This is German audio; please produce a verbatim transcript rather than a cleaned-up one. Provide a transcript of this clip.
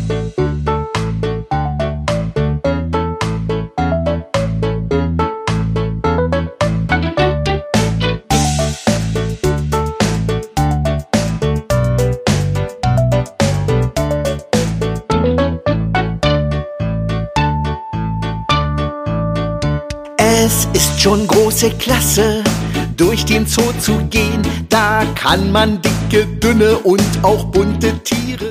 Es ist schon große Klasse, durch den Zoo zu gehen. Da kann man dicke, dünne und auch bunte Tiere